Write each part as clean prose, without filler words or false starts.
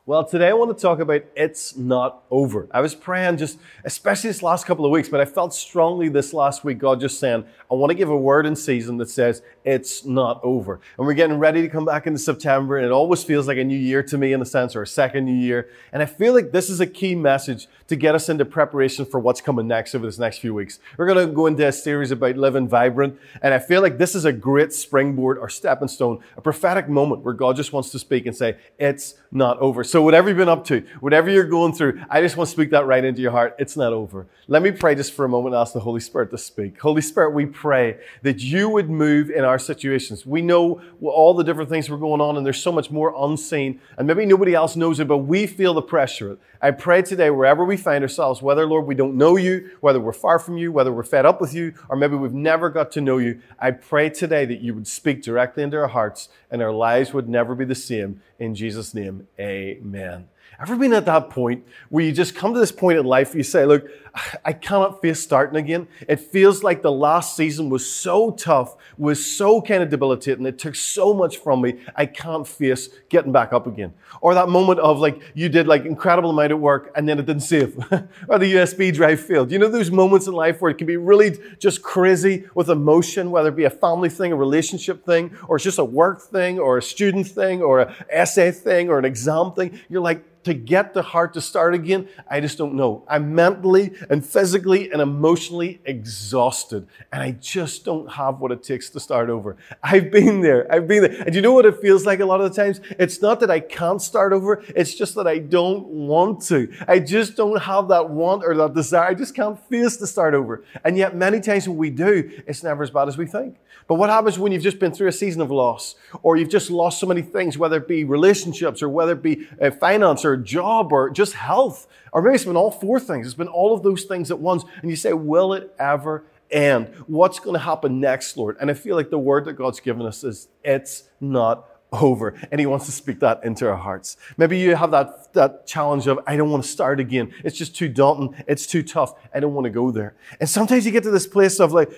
Well, today I want to talk about it's not over. I was praying especially this last couple of weeks, but I felt strongly this last week, God just saying, I want to give a word in season that says it's not over. And we're getting ready to come back into September, and it always feels like a new year to me in a sense, or a second new year. And I feel like this is a key message to get us into preparation for what's coming next over this next few weeks. We're going to go into a series about living vibrant, and I feel like this is a great springboard or stepping stone, a prophetic moment where God just wants to speak and say, it's not over. So whatever you've been up to, whatever you're going through, I just want to speak that right into your heart. It's not over. Let me pray just for a moment and ask the Holy Spirit to speak. Holy Spirit, we pray that you would move in our situations. We know all the different things that are going on, and there's so much more unseen, and maybe nobody else knows it, but we feel the pressure. I pray today, wherever we find ourselves, whether, Lord, we don't know you, whether we're far from you, whether we're fed up with you, or maybe we've never got to know you, I pray today that you would speak directly into our hearts and our lives would never be the same. In Jesus' name, amen. Ever been at that point where you just come to this point in life where you say, look, I cannot face starting again. It feels like the last season was so tough, was so kind of debilitating. It took so much from me. I can't face getting back up again. Or that moment of like, you did like incredible amount of work and then it didn't save. Or the USB drive failed. You know those moments in life where it can be really just crazy with emotion, whether it be a family thing, a relationship thing, or it's just a work thing, or a student thing, or an essay thing, or an exam thing. You're like, to get the heart to start again, I just don't know. I'm mentally and physically and emotionally exhausted, and I just don't have what it takes to start over. I've been there. And you know what it feels like a lot of the times? It's not that I can't start over, it's just that I don't want to. I just don't have that want or that desire. I just can't face to start over. And yet many times when we do, it's never as bad as we think. But what happens when you've just been through a season of loss, or you've just lost so many things, whether it be relationships, or whether it be finance, or job, or just health, or maybe it's been all four things. It's been all of those things at once. And you say, will it ever end? What's going to happen next, Lord? And I feel like the word that God's given us is, it's not over. And he wants to speak that into our hearts. Maybe you have that challenge of, I don't want to start again. It's just too daunting. It's too tough. I don't want to go there. And sometimes you get to this place of like,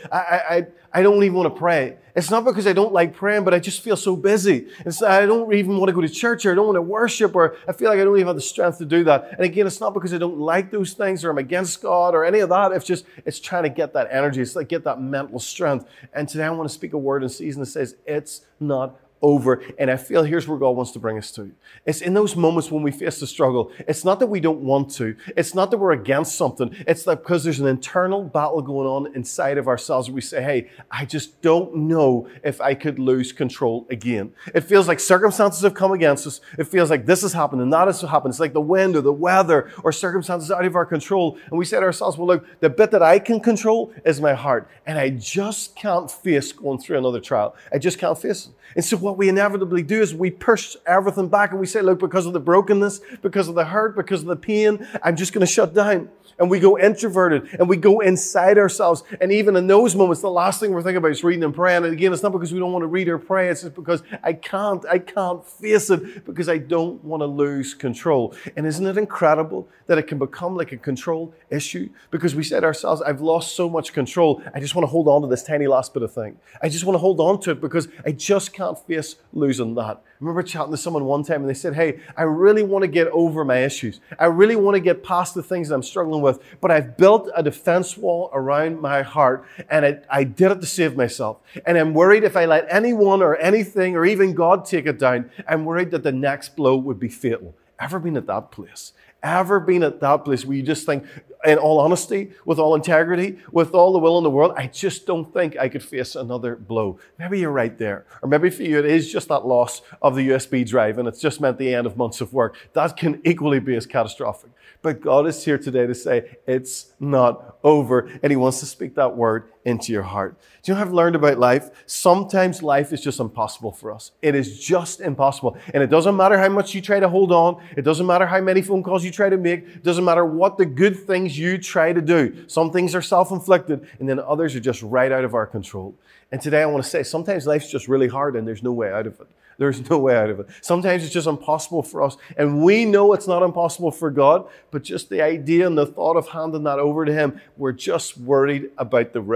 I don't even want to pray. It's not because I don't like praying, but I just feel so busy. I don't even want to go to church, or I don't want to worship, or I feel like I don't even have the strength to do that. And again, it's not because I don't like those things, or I'm against God, or any of that. It's trying to get that energy. It's like get that mental strength. And today I want to speak a word in season that says, it's not over. And I feel here's where God wants to bring us to. It's in those moments when we face the struggle. It's not that we don't want to. It's not that we're against something. It's that because there's an internal battle going on inside of ourselves. We say, hey, I just don't know if I could lose control again. It feels like circumstances have come against us. It feels like this has happened and that has happened. It's like the wind or the weather or circumstances out of our control. And we say to ourselves, well, look, the bit that I can control is my heart. And I just can't face going through another trial. I just can't face it. And so what we inevitably do is we push everything back and we say, look, because of the brokenness, because of the hurt, because of the pain, I'm just going to shut down. And we go introverted and we go inside ourselves. And even in those moments, the last thing we're thinking about is reading and praying. And again, it's not because we don't want to read or pray. It's just because I can't face it because I don't want to lose control. And isn't it incredible that it can become like a control issue? Because we say to ourselves, I've lost so much control. I just want to hold on to this tiny last bit of thing. I just want to hold on to it because I just can't face losing that. I remember chatting to someone one time and they said, hey, I really want to get over my issues. I really want to get past the things that I'm struggling with, but I've built a defense wall around my heart and I did it to save myself. And I'm worried if I let anyone or anything or even God take it down, I'm worried that the next blow would be fatal. Ever been at that place? Ever been at that place where you just think, in all honesty, with all integrity, with all the will in the world, I just don't think I could face another blow. Maybe you're right there. Or maybe for you, it is just that loss of the USB drive and it's just meant the end of months of work. That can equally be as catastrophic. But God is here today to say, it's not over. And he wants to speak that word into your heart. Do you know what I've learned about life? Sometimes life is just impossible for us. It is just impossible. And it doesn't matter how much you try to hold on. It doesn't matter how many phone calls you try to make. It doesn't matter what the good things you try to do. Some things are self-inflicted and then others are just right out of our control. And today I want to say, sometimes life's just really hard and there's no way out of it. There's no way out of it. Sometimes it's just impossible for us. And we know it's not impossible for God, but just the idea and the thought of handing that over to him, we're just worried about the risk.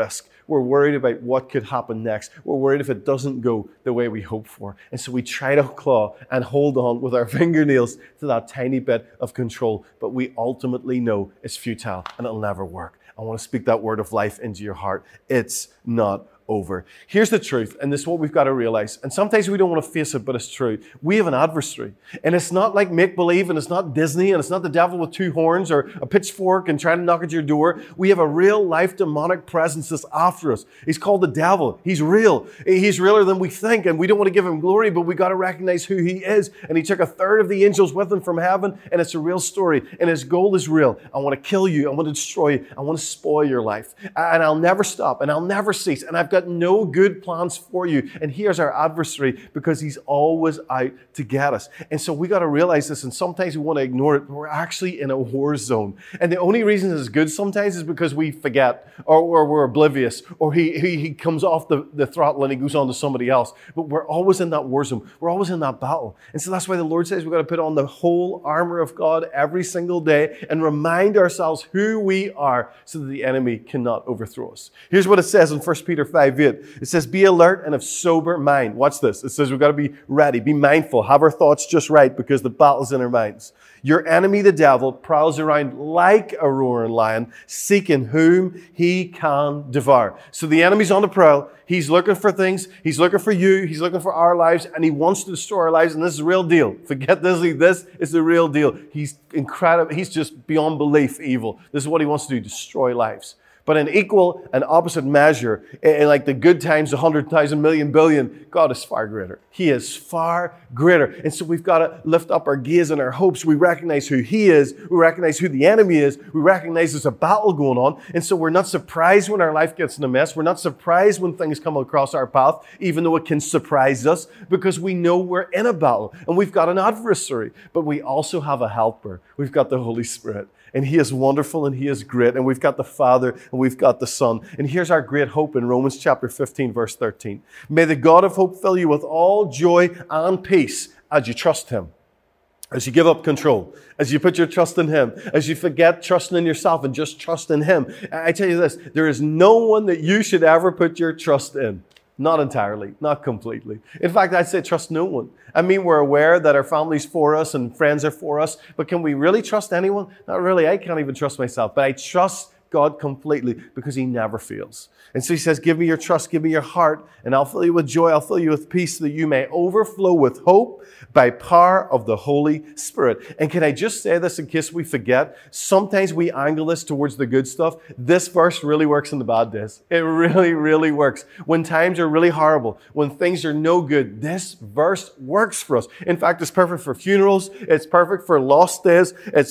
We're worried about what could happen next. We're worried if it doesn't go the way we hope for. And so we try to claw and hold on with our fingernails to that tiny bit of control. But we ultimately know it's futile and it'll never work. I want to speak that word of life into your heart. It's not over. Here's the truth, and this is what we've got to realize. And sometimes we don't want to face it, but it's true. We have an adversary. And it's not like make-believe, and it's not Disney, and it's not the devil with two horns or a pitchfork and trying to knock at your door. We have a real-life demonic presence that's after us. He's called the devil. He's real. He's realer than we think, and we don't want to give him glory, but we got to recognize who he is. And he took a third of the angels with him from heaven, and it's a real story. And his goal is real. I want to kill you. I want to destroy you. I want to spoil your life. And I'll never stop, and I'll never cease. And I've got no good plans for you. And here's our adversary, because he's always out to get us. And so we got to realize this, and sometimes we want to ignore it, but we're actually in a war zone. And the only reason it's good sometimes is because we forget, or we're oblivious, or he comes off the throttle and he goes on to somebody else. But we're always in that war zone. We're always in that battle. And so that's why the Lord says we've got to put on the whole armor of God every single day and remind ourselves who we are so that the enemy cannot overthrow us. Here's what it says in 1 Peter 5:8. It says, be alert and of sober mind. Watch this. It says we've got to be ready, be mindful, have our thoughts just right, because the battle's in our minds. Your enemy, the devil, prowls around like a roaring lion, seeking whom he can devour. So the enemy's on the prowl. He's looking for things. He's looking for you. He's looking for our lives, and he wants to destroy our lives. And this is the real deal. Forget Disney. This is the real deal. He's incredible. He's just beyond belief evil. This is what he wants to do, destroy lives. But in equal and opposite measure, in like the good times, 100,000, million, billion, God is far greater. He is far greater. And so we've got to lift up our gaze and our hopes. We recognize who he is. We recognize who the enemy is. We recognize there's a battle going on. And so we're not surprised when our life gets in a mess. We're not surprised when things come across our path, even though it can surprise us, because we know we're in a battle and we've got an adversary. But we also have a helper. We've got the Holy Spirit. And he is wonderful and he is great. And we've got the Father and we've got the Son. And here's our great hope in Romans chapter 15, verse 13. May the God of hope fill you with all joy and peace as you trust him. As you give up control, as you put your trust in him, as you forget trusting in yourself and just trust in him. I tell you this, there is no one that you should ever put your trust in. Not entirely, not completely. In fact, I'd say trust no one. I mean, we're aware that our family's for us and friends are for us, but can we really trust anyone? Not really. I can't even trust myself, but I trust God completely because he never fails. And so he says, give me your trust, give me your heart, and I'll fill you with joy, I'll fill you with peace so that you may overflow with hope by power of the Holy Spirit. And can I just say this in case we forget? Sometimes we angle this towards the good stuff. This verse really works in the bad days. It really, really works. When times are really horrible, when things are no good, this verse works for us. In fact, it's perfect for funerals. It's perfect for lost days. It's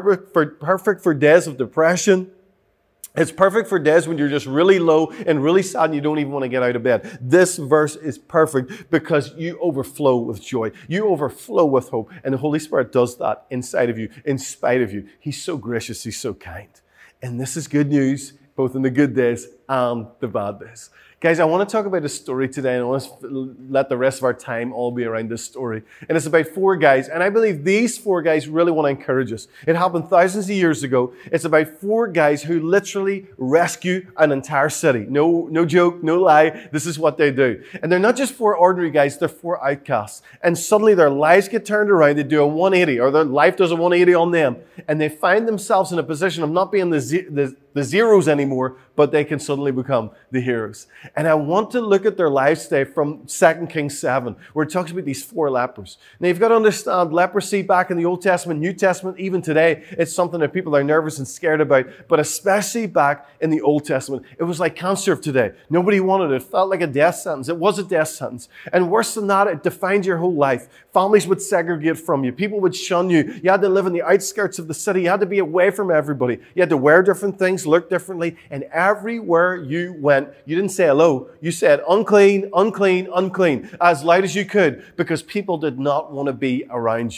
perfect for days of depression. It's perfect for days when you're just really low and really sad and you don't even want to get out of bed. This verse is perfect because you overflow with joy. You overflow with hope. And the Holy Spirit does that inside of you, in spite of you. He's so gracious. He's so kind. And this is good news, both in the good days and the bad days. Guys, I want to talk about a story today, and I want to let the rest of our time all be around this story. And it's about four guys, and I believe these four guys really want to encourage us. It happened thousands of years ago. It's about four guys who literally rescue an entire city. No joke, no lie. This is what they do. And they're not just four ordinary guys, they're four outcasts. And suddenly their lives get turned around. They do a 180, or their life does a 180 on them. And they find themselves in a position of not being the zeros anymore, but they can suddenly become the heroes. And I want to look at their lives today from 2 Kings 7, where it talks about these four lepers. Now, you've got to understand, leprosy back in the Old Testament, New Testament, even today, it's something that people are nervous and scared about. But especially back in the Old Testament, it was like cancer of today. Nobody wanted it. It felt like a death sentence. It was a death sentence. And worse than that, it defined your whole life. Families would segregate from you. People would shun you. You had to live in the outskirts of the city. You had to be away from everybody. You had to wear different things, look differently. And everywhere you went, you didn't say hello. You said unclean, unclean, unclean, as loud as you could, because people did not want to be around you.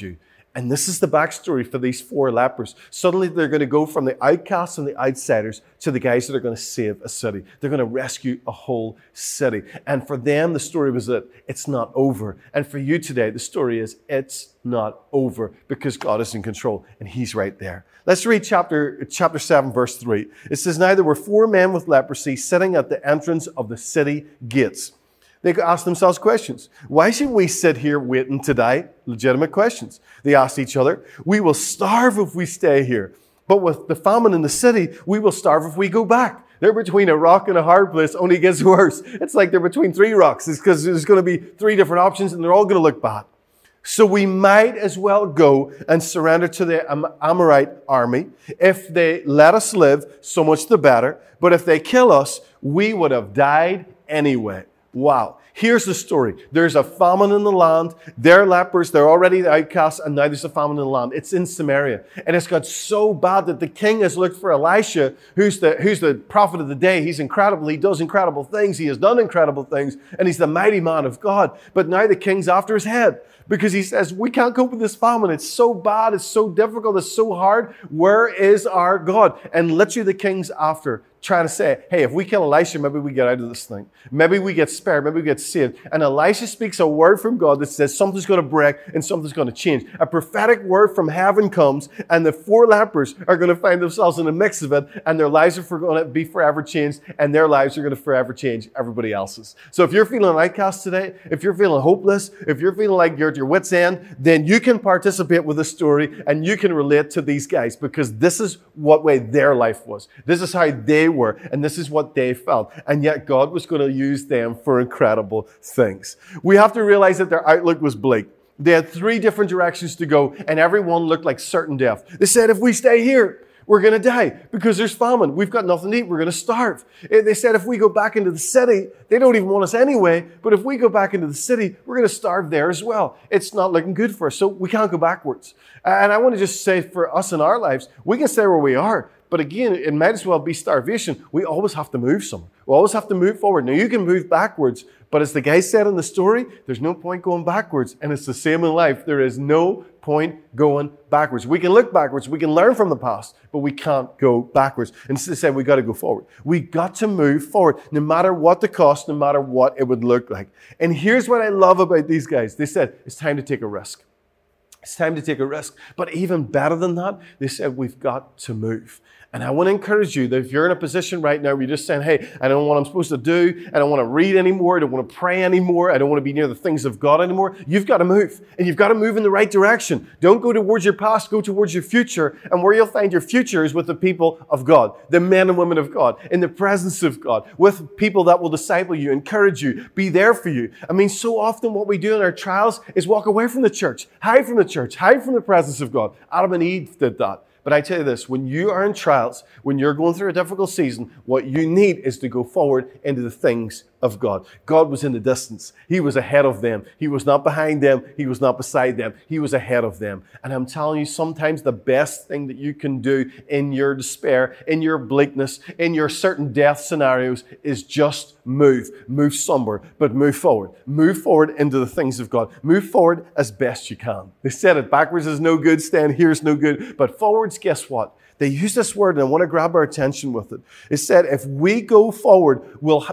And this is the backstory for these 4 lepers. Suddenly they're going to go from the outcasts and the outsiders to the guys that are going to save a city. They're going to rescue a whole city. And for them, the story was that it's not over. And for you today, the story is it's not over because God is in control and He's right there. Let's read chapter 7, verse 3. It says, "Now there were 4 men with leprosy sitting at the entrance of the city gates." They asked themselves questions. Why should we sit here waiting to die? Legitimate questions. They asked each other, "We will starve if we stay here. But with the famine in the city, we will starve if we go back." They're between a rock and a hard place, only it gets worse. It's like they're between 3 rocks. It's because there's going to be 3 different options and they're all going to look bad. So we might as well go and surrender to the Amorite army. If they let us live, so much the better. But if they kill us, we would have died anyway. Wow. Here's the story. There's a famine in the land. They're lepers. They're already the outcasts. And now there's a famine in the land. It's in Samaria. And it's got so bad that the king has looked for Elisha, who's the prophet of the day. He's incredible. He does incredible things. He has done incredible things. And he's the mighty man of God. But now the king's after his head because he says, we can't cope with this famine. It's so bad. It's so difficult. It's so hard. Where is our God? And literally the king's after trying to say, hey, if we kill Elisha, maybe we get out of this thing. Maybe we get spared. Maybe we get saved. And Elisha speaks a word from God that says something's going to break and something's going to change. A prophetic word from heaven comes and the 4 lepers are going to find themselves in the mix of it and their lives are going to be forever changed and their lives are going to forever change everybody else's. So if you're feeling an outcast today, if you're feeling hopeless, if you're feeling like you're at your wit's end, then you can participate with the story and you can relate to these guys because this is what way their life was. This is how they were, and this is what they felt. And yet God was going to use them for incredible things. We have to realize that their outlook was bleak. They had 3 different directions to go, and everyone looked like certain death. They said, if we stay here, we're going to die because there's famine. We've got nothing to eat. We're going to starve. They said if we go back into the city, they don't even want us anyway, but if we go back into the city, we're going to starve there as well. It's not looking good for us, so we can't go backwards. And I want to just say for us in our lives, we can stay where we are. But again, it might as well be starvation. We always have to move somewhere. We always have to move forward. Now, you can move backwards, but as the guy said in the story, there's no point going backwards. And it's the same in life. There is no point going backwards. We can look backwards. We can learn from the past, but we can't go backwards. And they said, we got to go forward. We got to move forward, no matter what the cost, no matter what it would look like. And here's what I love about these guys. They said, it's time to take a risk. It's time to take a risk. But even better than that, they said, we've got to move. And I want to encourage you that if you're in a position right now where you're just saying, hey, I don't know what I'm supposed to do. I don't want to read anymore. I don't want to pray anymore. I don't want to be near the things of God anymore. You've got to move. And you've got to move in the right direction. Don't go towards your past. Go towards your future. And where you'll find your future is with the people of God, the men and women of God, in the presence of God, with people that will disciple you, encourage you, be there for you. I mean, so often what we do in our trials is walk away from the church, hide from the church, hide from the presence of God. Adam and Eve did that. But I tell you this, when you are in trials, when you're going through a difficult season, what you need is to go forward into the things of God. God was in the distance. He was ahead of them. He was not behind them. He was not beside them. He was ahead of them. And I'm telling you, sometimes the best thing that you can do in your despair, in your bleakness, in your certain death scenarios is just move. Move somewhere, but move forward. Move forward into the things of God. Move forward as best you can. They said it, backwards is no good, staying here is no good, but forwards, guess what? They use this word, and I want to grab our attention with it. It said, if we go forward,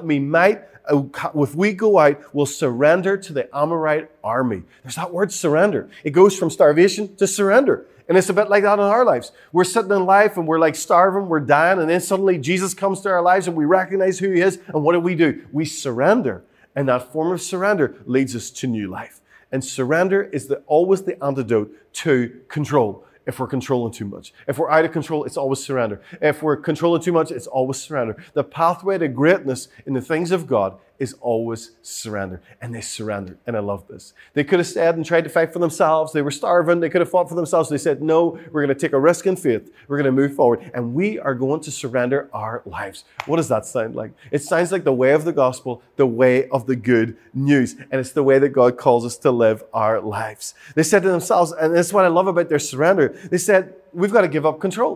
if we go out, we'll surrender to the Amorite army. There's that word surrender. It goes from starvation to surrender. And it's a bit like that in our lives. We're sitting in life and we're like starving, we're dying, and then suddenly Jesus comes to our lives and we recognize who He is. And what do? We surrender. And that form of surrender leads us to new life. And surrender is always the antidote to control. If we're controlling too much. If we're out of control, it's always surrender. If we're controlling too much, it's always surrender. The pathway to greatness in the things of God is always surrender. And they surrendered. And I love this. They could have stayed and tried to fight for themselves. They were starving. They could have fought for themselves. They said, no, we're going to take a risk in faith. We're going to move forward. And we are going to surrender our lives. What does that sound like? It sounds like the way of the gospel, the way of the good news. And it's the way that God calls us to live our lives. They said to themselves, and this is what I love about their surrender, they said, we've got to give up control.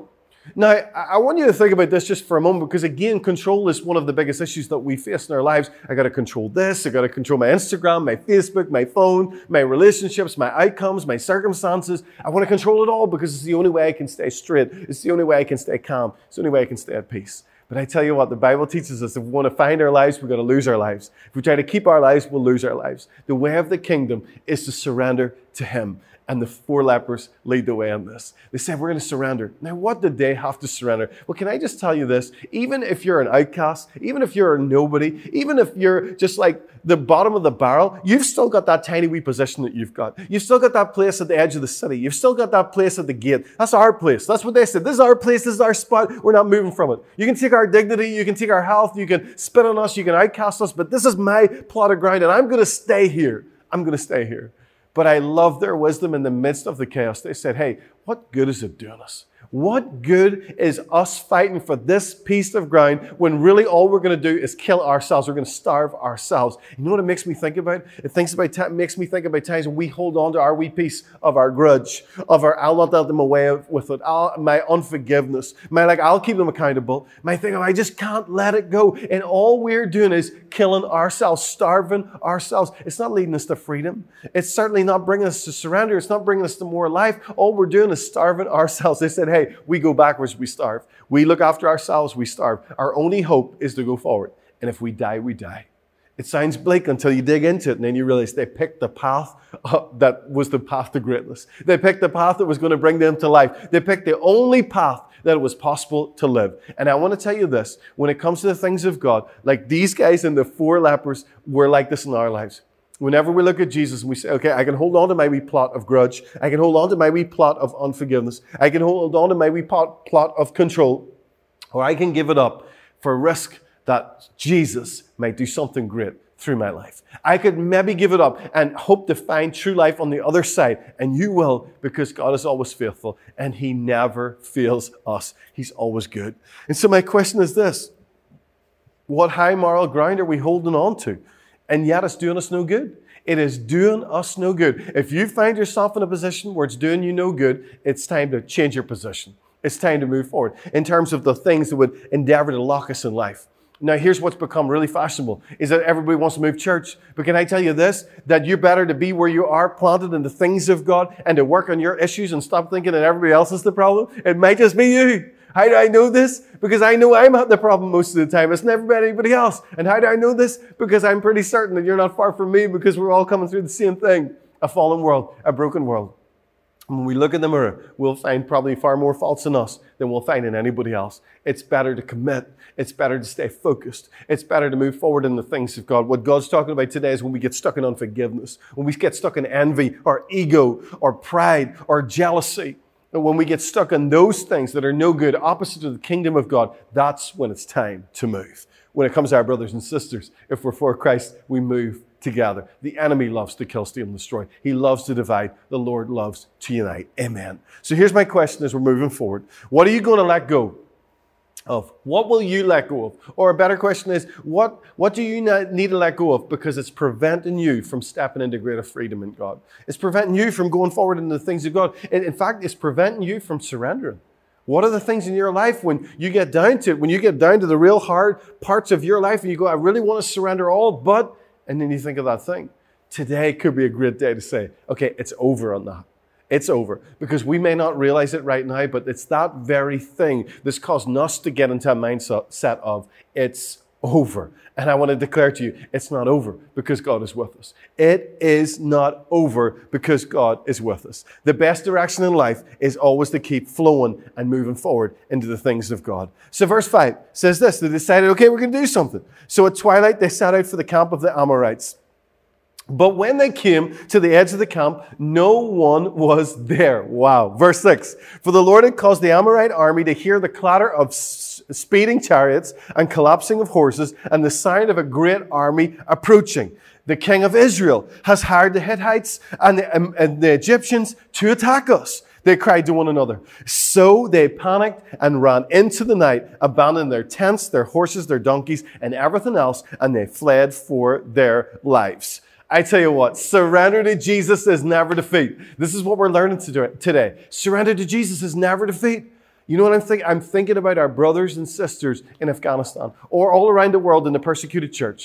Now, I want you to think about this just for a moment, because again, control is one of the biggest issues that we face in our lives. I got to control this. I got to control my Instagram, my Facebook, my phone, my relationships, my outcomes, my circumstances. I want to control it all because it's the only way I can stay straight. It's the only way I can stay calm. It's the only way I can stay at peace. But I tell you what, the Bible teaches us if we want to find our lives, we've got to lose our lives. If we try to keep our lives, we'll lose our lives. The way of the kingdom is to surrender to Him. And the 4 lepers lead the way on this. They said, we're going to surrender. Now, what did they have to surrender? Well, can I just tell you this? Even if you're an outcast, even if you're a nobody, even if you're just like the bottom of the barrel, you've still got that tiny wee position that you've got. You've still got that place at the edge of the city. You've still got that place at the gate. That's our place. That's what they said. This is our place. This is our spot. We're not moving from it. You can take our dignity. You can take our health. You can spit on us. You can outcast us. But this is my plot of ground, and I'm going to stay here. I'm going to stay here. But I love their wisdom in the midst of the chaos. They said, hey, what good is it doing us? What good is us fighting for this piece of ground when really all we're going to do is kill ourselves? We're going to starve ourselves. You know what it makes me think about? It makes me think about times when we hold on to our wee piece of our grudge, of our I'll not let them away with it, my unforgiveness, my I'll keep them accountable, my thing of I just can't let it go. And all we're doing is killing ourselves, starving ourselves. It's not leading us to freedom. It's certainly not bringing us to surrender. It's not bringing us to more life. All we're doing is starving ourselves. They said, hey, we go backwards, we starve. We look after ourselves, we starve. Our only hope is to go forward. And if we die, we die. It sounds bleak until you dig into it, and then you realize they picked the path that was the path to greatness. They picked the path that was going to bring them to life. They picked the only path that it was possible to live. And I want to tell you this, when it comes to the things of God, like these guys and the 4 lepers, we're like this in our lives. Whenever we look at Jesus and we say, okay, I can hold on to my wee plot of grudge. I can hold on to my wee plot of unforgiveness. I can hold on to my wee plot of control. Or I can give it up for risk that Jesus might do something great through my life. I could maybe give it up and hope to find true life on the other side. And you will, because God is always faithful and He never fails us. He's always good. And so my question is this. What high moral ground are we holding on to? And yet it's doing us no good. It is doing us no good. If you find yourself in a position where it's doing you no good, it's time to change your position. It's time to move forward in terms of the things that would endeavor to lock us in life. Now, here's what's become really fashionable, is that everybody wants to move church. But can I tell you this, that you're better to be where you are, planted in the things of God, and to work on your issues and stop thinking that everybody else is the problem. It might just be you. How do I know this? Because I know I'm the problem most of the time. It's never been anybody else. And how do I know this? Because I'm pretty certain that you're not far from me, because we're all coming through the same thing. A fallen world, a broken world. When we look in the mirror, we'll find probably far more faults in us than we'll find in anybody else. It's better to commit. It's better to stay focused. It's better to move forward in the things of God. What God's talking about today is when we get stuck in unforgiveness, when we get stuck in envy or ego or pride or jealousy. And when we get stuck in those things that are no good, opposite of the kingdom of God, that's when it's time to move. When it comes to our brothers and sisters, if we're for Christ, we move together. The enemy loves to kill, steal, and destroy. He loves to divide. The Lord loves to unite. Amen. So here's my question as we're moving forward. What are you going to let go of? What will you let go of? Or a better question is, what do you need to let go of because it's preventing you from stepping into greater freedom in God? It's preventing you from going forward into the things of God. In fact, it's preventing you from surrendering. What are the things in your life when you get down to it, when you get down to the real hard parts of your life and you go, I really want to surrender all, but, and then you think of that thing. Today could be a great day to say, okay, it's over on that. It's over. Because we may not realize it right now, but it's that very thing that's causing us to get into a mindset of it's over. And I want to declare to you, it's not over because God is with us. It is not over because God is with us. The best direction in life is always to keep flowing and moving forward into the things of God. So verse 5 says this, they decided, okay, we're going to do something. So at twilight, they set out for the camp of the Amorites. But when they came to the edge of the camp, no one was there. Wow. Verse 6. For the Lord had caused the Amorite army to hear the clatter of speeding chariots and collapsing of horses and the sound of a great army approaching. The king of Israel has hired the Hittites and the Egyptians to attack us. They cried to one another. So they panicked and ran into the night, abandoned their tents, their horses, their donkeys, and everything else, and they fled for their lives. I tell you what, surrender to Jesus is never defeat. This is what we're learning today. Surrender to Jesus is never defeat. You know what I'm thinking? I'm thinking about our brothers and sisters in Afghanistan or all around the world in the persecuted church.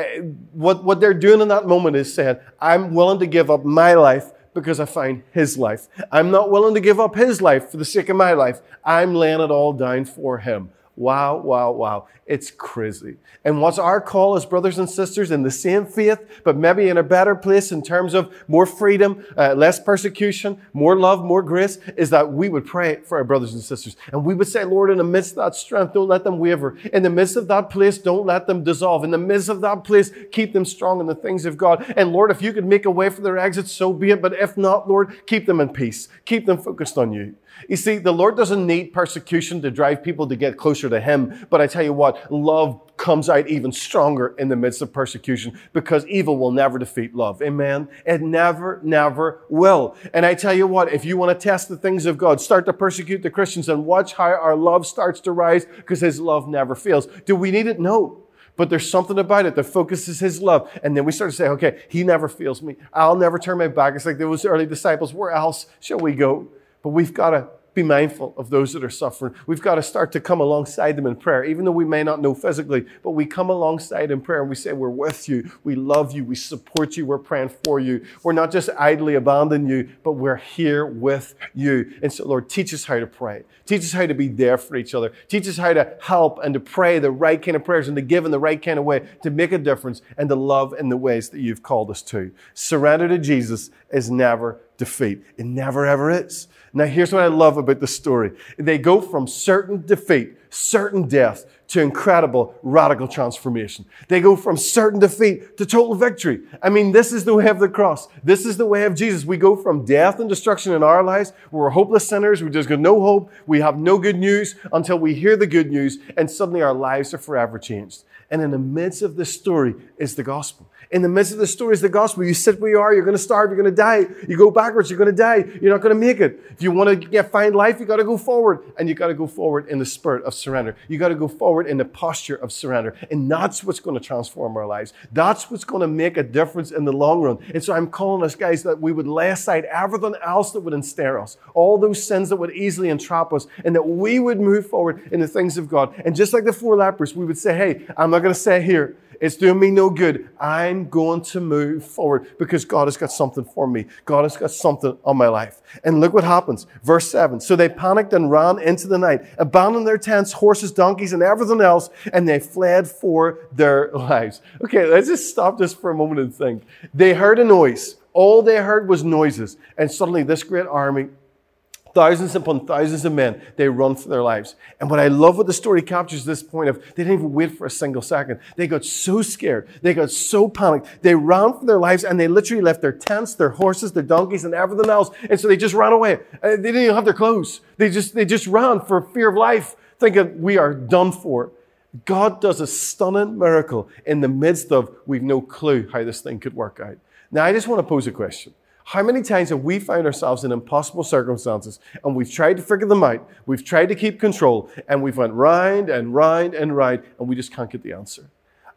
What they're doing in that moment is saying, I'm willing to give up my life because I find his life. I'm not willing to give up his life for the sake of my life. I'm laying it all down for him. Wow, wow, wow. It's crazy. And what's our call as brothers and sisters in the same faith, but maybe in a better place in terms of more freedom, less persecution, more love, more grace, is that we would pray for our brothers and sisters. And we would say, Lord, in the midst of that strength, don't let them waver. In the midst of that place, don't let them dissolve. In the midst of that place, keep them strong in the things of God. And Lord, if you could make a way for their exit, so be it. But if not, Lord, keep them in peace. Keep them focused on you. You see, the Lord doesn't need persecution to drive people to get closer to him. But I tell you what, love comes out even stronger in the midst of persecution because evil will never defeat love. Amen? It never, never will. And I tell you what, if you want to test the things of God, start to persecute the Christians and watch how our love starts to rise because his love never fails. Do we need it? No. But there's something about it that focuses his love. And then we start to say, okay, he never fails me. I'll never turn my back. It's like those early disciples. Where else shall we go? But we've got to be mindful of those that are suffering. We've got to start to come alongside them in prayer, even though we may not know physically, but we come alongside in prayer and we say, we're with you, we love you, we support you, we're praying for you. We're not just idly abandoning you, but we're here with you. And so, Lord, teach us how to pray. Teach us how to be there for each other. Teach us how to help and to pray the right kind of prayers and to give in the right kind of way to make a difference and to love in the ways that you've called us to. Surrender to Jesus is never defeat. It never, ever is. Now, here's what I love about the story. They go from certain defeat, certain death, to incredible radical transformation. They go from certain defeat to total victory. I mean, this is the way of the cross. This is the way of Jesus. We go from death and destruction in our lives. We're hopeless sinners. We just got no hope. We have no good news until we hear the good news, and suddenly our lives are forever changed. And in the midst of this story is the gospel. In the midst of the story is the gospel. You sit where you are, you're going to starve, you're going to die. You go backwards, you're going to die. You're not going to make it. If you want to find life, you got to go forward. And you got to go forward in the spirit of surrender. You got to go forward in the posture of surrender. And that's what's going to transform our lives. That's what's going to make a difference in the long run. And so I'm calling us, guys, that we would lay aside everything else that would ensnare us. All those sins that would easily entrap us. And that we would move forward in the things of God. And just like the 4 lepers, we would say, hey, I'm not going to stay here. It's doing me no good. I'm going to move forward because God has got something for me. God has got something on my life. And look what happens. Verse 7. So they panicked and ran into the night, abandoned their tents, horses, donkeys, and everything else, and they fled for their lives. Okay, let's just stop this for a moment and think. They heard a noise. All they heard was noises. And suddenly this great army, thousands upon thousands of men, they run for their lives. And what I love what the story captures this point of, they didn't even wait for a single second. They got so scared. They got so panicked. They ran for their lives and they literally left their tents, their horses, their donkeys, and everything else. And so they just ran away. They didn't even have their clothes. They just ran for fear of life, thinking we are done for. God does a stunning miracle in the midst of, we've no clue how this thing could work out. Now, I just want to pose a question. How many times have we found ourselves in impossible circumstances and we've tried to figure them out, we've tried to keep control, and we've went round and round and round, and we just can't get the answer?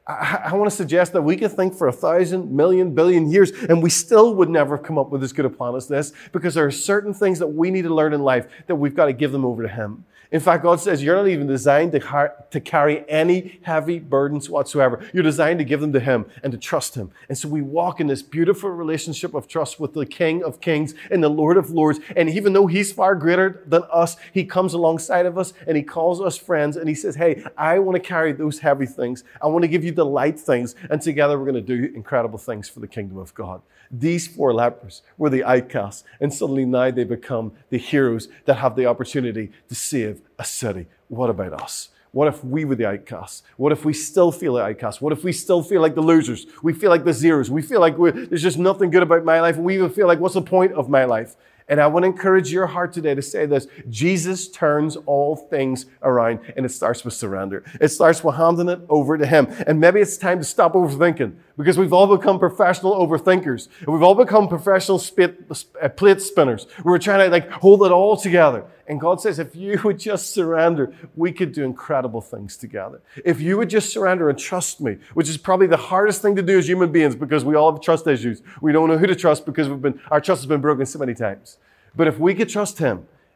I want to suggest that we could think for 1,000, million, billion years, and we still would never come up with as good a plan as this, because there are certain things that we need to learn in life that we've got to give them over to Him. In fact, God says you're not even designed to carry any heavy burdens whatsoever. You're designed to give them to Him and to trust Him. And so we walk in this beautiful relationship of trust with the King of Kings and the Lord of Lords. And even though He's far greater than us, He comes alongside of us and He calls us friends. And He says, hey, I want to carry those heavy things. I want to give you the light things. And together we're going to do incredible things for the kingdom of God. These 4 lepers were the outcasts. And suddenly now they become the heroes that have the opportunity to save a city. What about us? What if we were the outcasts? What if we still feel the outcasts? What if we still feel like the losers? We feel like the zeros. We feel like there's just nothing good about my life. We even feel like, what's the point of my life? And I want to encourage your heart today to say this. Jesus turns all things around, and it starts with surrender. It starts with handing it over to Him. And maybe it's time to stop overthinking, because we've all become professional overthinkers. And we've all become professional plate spinners. We're trying to hold it all together. And God says, if you would just surrender, we could do incredible things together. If you would just surrender and trust me, which is probably the hardest thing to do as human beings, because we all have trust issues. We don't know who to trust because our trust has been broken so many times. But if we could trust Him,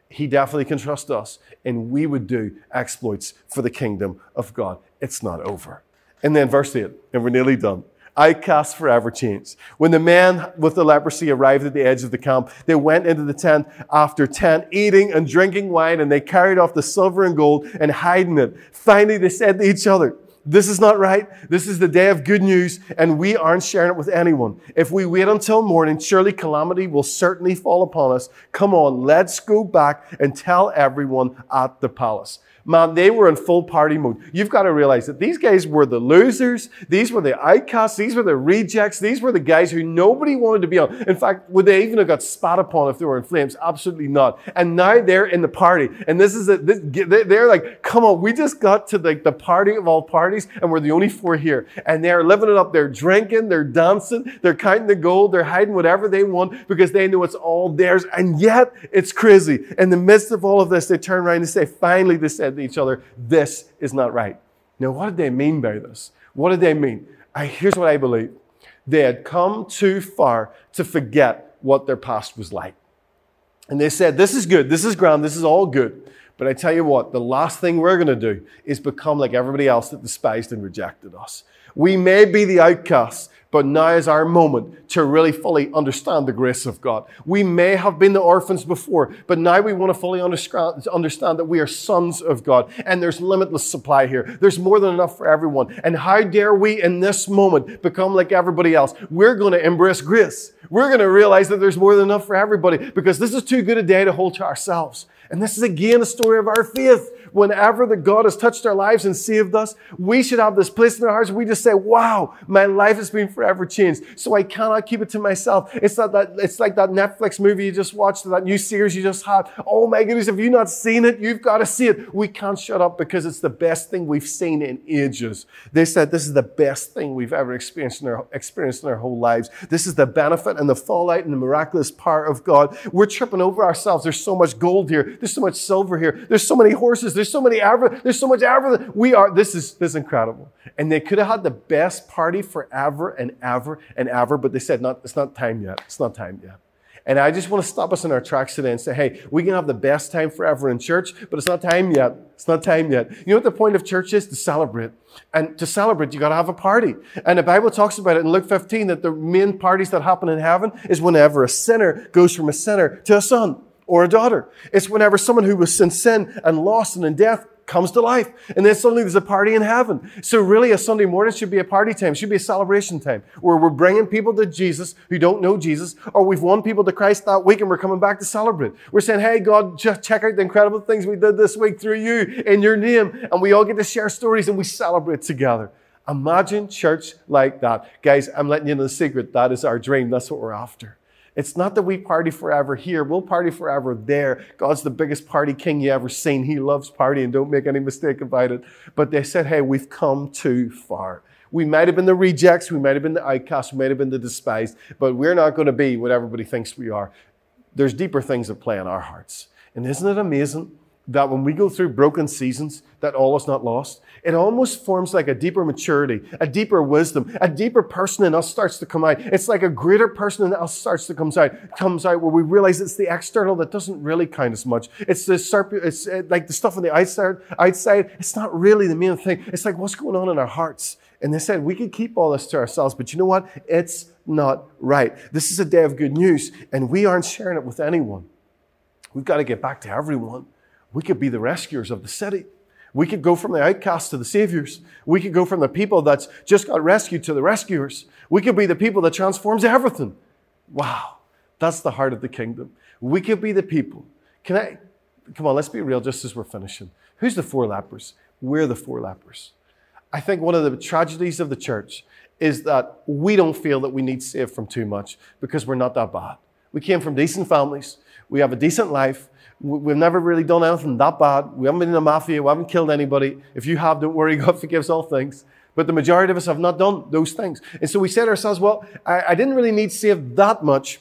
He definitely can trust us, and we would do exploits for the kingdom of God. It's not over. And then verse 8, and we're nearly done. Outcasts forever changed. When the man with the leprosy arrived at the edge of the camp, they went into the tent after tent, eating and drinking wine, and they carried off the silver and gold and hiding it. Finally, they said to each other, this is not right. This is the day of good news, and we aren't sharing it with anyone. If we wait until morning, surely calamity will certainly fall upon us. Come on, let's go back and tell everyone at the palace. Man, they were in full party mode. You've got to realize that these guys were the losers. These were the outcasts. These were the rejects. These were the guys who nobody wanted to be on. In fact, would they even have got spat upon if they were in flames? Absolutely not. And now they're in the party. And this is it. They're like, come on, we just got to the party of all parties, and we're the only four here. And they're living it up. They're drinking. They're dancing. They're counting the gold. They're hiding whatever they want because they know it's all theirs. And yet, it's crazy. In the midst of all of this, they turn around and say, finally, they said to each other, this is not right. Now, what did they mean by this? What did they mean? Here's what I believe. They had come too far to forget what their past was like. And they said, this is good, this is grand, this is all good. But I tell you what, the last thing we're going to do is become like everybody else that despised and rejected us. We may be the outcasts, but now is our moment to really fully understand the grace of God. We may have been the orphans before, but now we want to fully understand that we are sons of God, and there's limitless supply here. There's more than enough for everyone. And how dare we in this moment become like everybody else? We're going to embrace grace. We're going to realize that there's more than enough for everybody, because this is too good a day to hold to ourselves. And this is again a story of our faith. Whenever that God has touched our lives and saved us, we should have this place in our hearts where we just say, wow, my life has been forever changed. So I cannot keep it to myself. It's like that Netflix movie you just watched, that new series you just had. Oh my goodness, if you've not seen it, you've got to see it. We can't shut up because it's the best thing we've seen in ages. They said this is the best thing we've ever experienced in our whole lives. This is the benefit and the fallout and the miraculous power of God. We're tripping over ourselves. There's so much gold here. There's so much silver here. There's so many horses. There's so much everything. This is incredible. And they could have had the best party forever and ever and ever, but they said, it's not time yet. It's not time yet. And I just want to stop us in our tracks today and say, hey, we can have the best time forever in church, but it's not time yet. It's not time yet. You know what the point of church is? To celebrate. And to celebrate, you got to have a party. And the Bible talks about it in Luke 15, that the main parties that happen in heaven is whenever a sinner goes from a sinner to a son or a daughter. It's whenever someone who was in sin and lost and in death comes to life. And then suddenly there's a party in heaven. So really a Sunday morning should be a party time, should be a celebration time, where we're bringing people to Jesus who don't know Jesus, or we've won people to Christ that week and we're coming back to celebrate. We're saying, hey God, just check out the incredible things we did this week through you in your name. And we all get to share stories and we celebrate together. Imagine church like that. Guys, I'm letting you know the secret. That is our dream. That's what we're after. It's not that we party forever here. We'll party forever there. God's the biggest party king you ever seen. He loves partying. Don't make any mistake about it. But they said, hey, we've come too far. We might have been the rejects. We might have been the outcasts. We might have been the despised. But we're not going to be what everybody thinks we are. There's deeper things at play in our hearts. And isn't it amazing that when we go through broken seasons, that all is not lost? It almost forms like a deeper maturity, a deeper wisdom, a deeper person in us starts to come out. It's like a greater person in us starts to come out where we realize it's the external that doesn't really count as much. It's like the stuff on the outside. It's not really the main thing. It's like what's going on in our hearts. And they said we could keep all this to ourselves, but you know what? It's not right. This is a day of good news, and we aren't sharing it with anyone. We've got to get back to everyone. We could be the rescuers of the city. We could go from the outcasts to the saviors. We could go from the people that's just got rescued to the rescuers. We could be the people that transforms everything. Wow, that's the heart of the kingdom. We could be the people. Come on, let's be real just as we're finishing. Who's the four lepers? We're the four lepers. I think one of the tragedies of the church is that we don't feel that we need saved from too much because we're not that bad. We came from decent families. We have a decent life. We've never really done anything that bad. We haven't been in the mafia. We haven't killed anybody. If you have, don't worry. God forgives all things. But the majority of us have not done those things. And so we say to ourselves, well, I didn't really need saved that much.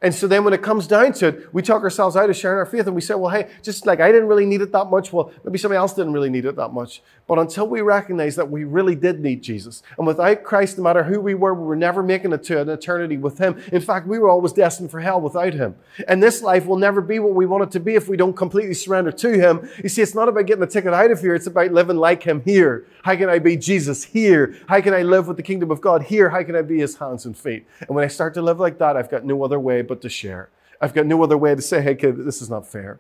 And so then when it comes down to it, we talk ourselves out of sharing our faith and we say, well, hey, just like I didn't really need it that much. Well, maybe somebody else didn't really need it that much. But until we recognize that we really did need Jesus, and without Christ, no matter who we were never making it to an eternity with Him. In fact, we were always destined for hell without Him. And this life will never be what we want it to be if we don't completely surrender to Him. You see, it's not about getting a ticket out of here. It's about living like Him here. How can I be Jesus here? How can I live with the kingdom of God here? How can I be His hands and feet? And when I start to live like that, I've got no other way but to share. I've got no other way to say, hey, kid, this is not fair.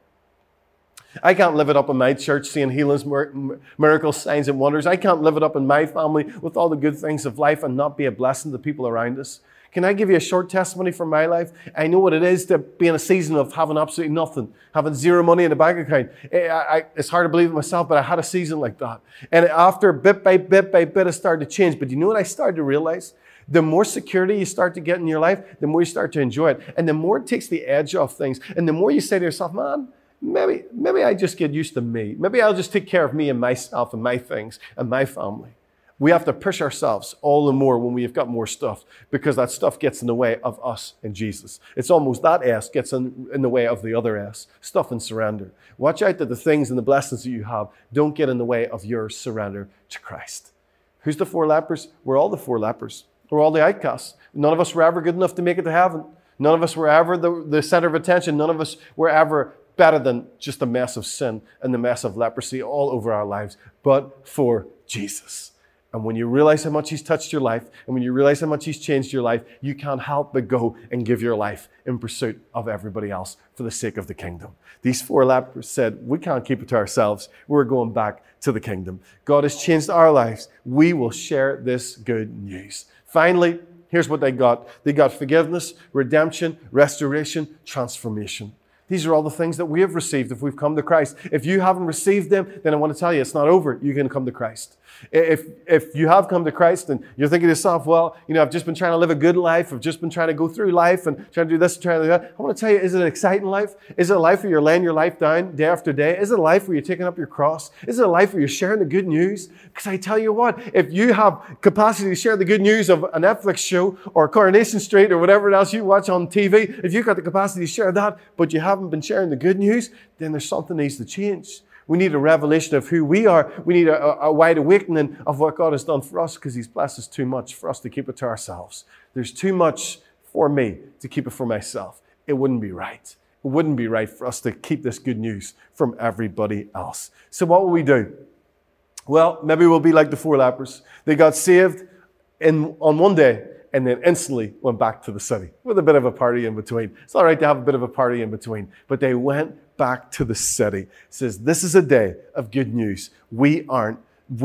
I can't live it up in my church, seeing healings, miracles, signs, and wonders. I can't live it up in my family with all the good things of life and not be a blessing to people around us. Can I give you a short testimony from my life? I know what it is to be in a season of having absolutely nothing, having zero money in the bank account. It's hard to believe it myself, but I had a season like that. And after bit by bit, it started to change. But you know what I started to realize? The more security you start to get in your life, the more you start to enjoy it. And the more it takes the edge off things. And the more you say to yourself, man, maybe I just get used to me. Maybe I'll just take care of me and myself and my things and my family. We have to push ourselves all the more when we've got more stuff, because that stuff gets in the way of us and Jesus. It's almost that S gets in the way of the other S, stuff and surrender. Watch out that the things and the blessings that you have don't get in the way of your surrender to Christ. Who's the four lepers? We're all the four lepers. We're all the outcasts. None of us were ever good enough to make it to heaven. None of us were ever the center of attention. None of us were ever better than just the mess of sin and the mess of leprosy all over our lives, but for Jesus. And when you realize how much He's touched your life, and when you realize how much He's changed your life, you can't help but go and give your life in pursuit of everybody else for the sake of the kingdom. These four lepers said, we can't keep it to ourselves. We're going back to the kingdom. God has changed our lives. We will share this good news. Finally, here's what they got. They got forgiveness, redemption, restoration, transformation. These are all the things that we have received if we've come to Christ. If you haven't received them, then I want to tell you, it's not over. You can come to Christ. If you have come to Christ and you're thinking to yourself, well, I've just been trying to live a good life. I've just been trying to go through life and trying to do this and trying to do that. I want to tell you, is it an exciting life? Is it a life where you're laying your life down day after day? Is it a life where you're taking up your cross? Is it a life where you're sharing the good news? Because I tell you what, if you have capacity to share the good news of a Netflix show or Coronation Street or whatever else you watch on TV, if you've got the capacity to share that, but you haven't been sharing the good news, then there's something that needs to change. We need a revelation of who we are. We need a wide awakening of what God has done for us, because He's blessed us too much for us to keep it to ourselves. There's too much for me to keep it for myself. It wouldn't be right. It wouldn't be right for us to keep this good news from everybody else. So what will we do? Well, maybe we'll be like the four lepers. They got saved on one day, and then instantly went back to the city with a bit of a party in between. It's all right to have a bit of a party in between, but they went back to the city. It says, this is a day of good news. We aren't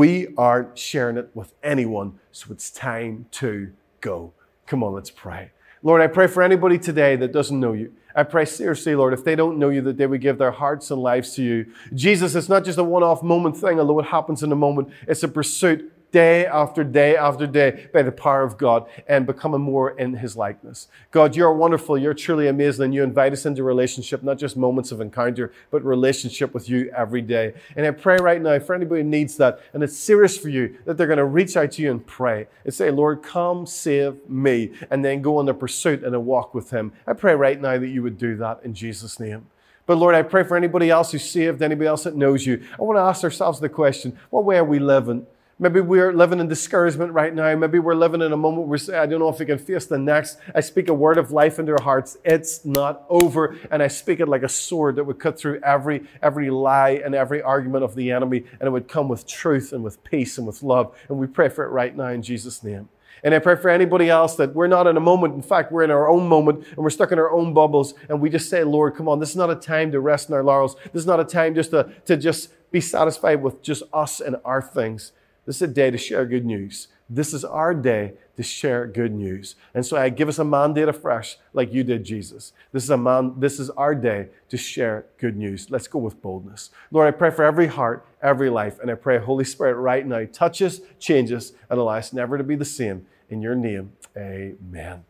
sharing it with anyone, so it's time to go. Come on, let's pray. Lord, I pray for anybody today that doesn't know You. I pray seriously, Lord, if they don't know You, that they would give their hearts and lives to You. Jesus, it's not just a one-off moment thing, although it happens in a moment. It's a pursuit day after day after day by the power of God and becoming more in His likeness. God, You're wonderful. You're truly amazing. And You invite us into relationship, not just moments of encounter, but relationship with You every day. And I pray right now for anybody who needs that, and it's serious for you, that they're going to reach out to You and pray and say, Lord, come save me, and then go on a pursuit and a walk with Him. I pray right now that You would do that in Jesus' name. But Lord, I pray for anybody else who's saved, anybody else that knows You. I want to ask ourselves the question, what way are we living? Maybe we're living in discouragement right now. Maybe we're living in a moment where we say, I don't know if we can face the next. I speak a word of life into our hearts. It's not over. And I speak it like a sword that would cut through every lie and every argument of the enemy. And it would come with truth and with peace and with love. And we pray for it right now in Jesus' name. And I pray for anybody else that we're not in a moment. In fact, we're in our own moment and we're stuck in our own bubbles. And we just say, Lord, come on, this is not a time to rest in our laurels. This is not a time just to just be satisfied with just us and our things. This is a day to share good news. This is our day to share good news. And so I give us a mandate afresh like You did, Jesus. This is our day to share good news. Let's go with boldness. Lord, I pray for every heart, every life, and I pray, Holy Spirit, right now, touch us, change us, and allow us never to be the same. In Your name, amen.